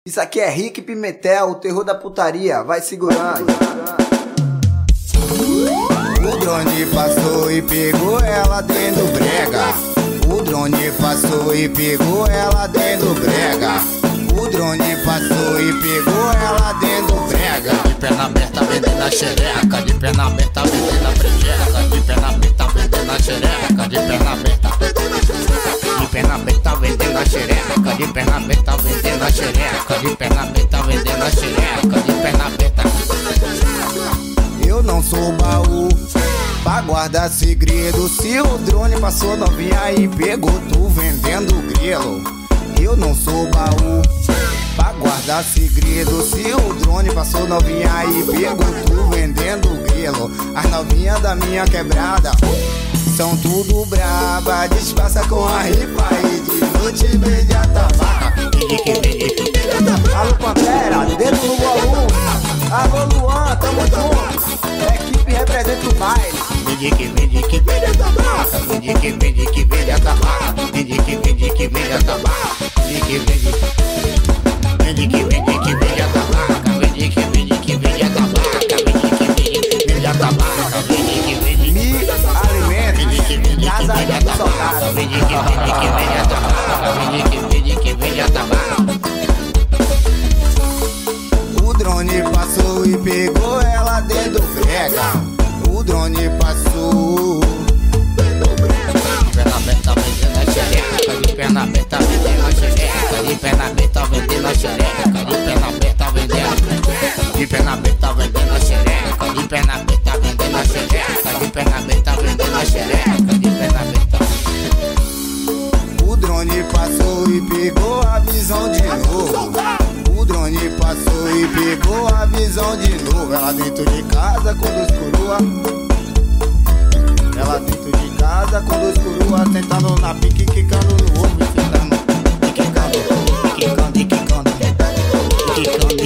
Isso aqui é Rick Pimentel, o terror da putaria, vai segurando. O drone passou e pegou ela dentro do brega. O drone passou e pegou ela dentro do brega. O drone passou e pegou ela dentro do brega. De perna aberta vendendo a xereca, de perna aberta vendendo a prejeca, de perna aberta vendendo a xereca, de perna aberta. De perna aberta vendendo a xereca, de perna aberta vendendo a xereca, de perna aberta vendendo a xereca, de perna aberta. Eu não sou baú pra guardar segredo. Se o drone passou novinha e pegou tu vendendo grilo. Eu não sou baú pra guardar segredo. Se o drone passou novinha e pegou tu vendendo grilo. As novinhas da minha quebrada são tudo braba. Disfarça com a ripa e de noite vende a tabaca. Alô Pantera, dedo no volume. Alô Luan, tamo junto. Equipe representa o baile. Vende que vende a tabaca, vende que vende a tabaca, vende que vende a tabaca, vende que vende a tabaca, vende que vende a tabaca, vende a tabaca, vende que vende Me alimento, casa de socada. vende que vende a tabaca, vende que vende a tabaca. O drone passou e pegou ela dentro do brega. O drone passou. De perna aberta vendendo a xereca, de perna aberta vendendo a xereca, de perna aberta vendendo a xereca, de perna aberta vendendo, de perna aberta vendendo a xereca, de perna aberta vendendo a xereca, de perna aberta vendendo a xereca, de perna aberta. O drone passou e pegou a visão de novo. O drone passou e pegou a visão de novo. Ela dentro de casa com dois coroa. Ela dentro de casa com dois coroa, sentando na pique, quicando no ovo, quicando, quicando, quicando, quicando, quicando.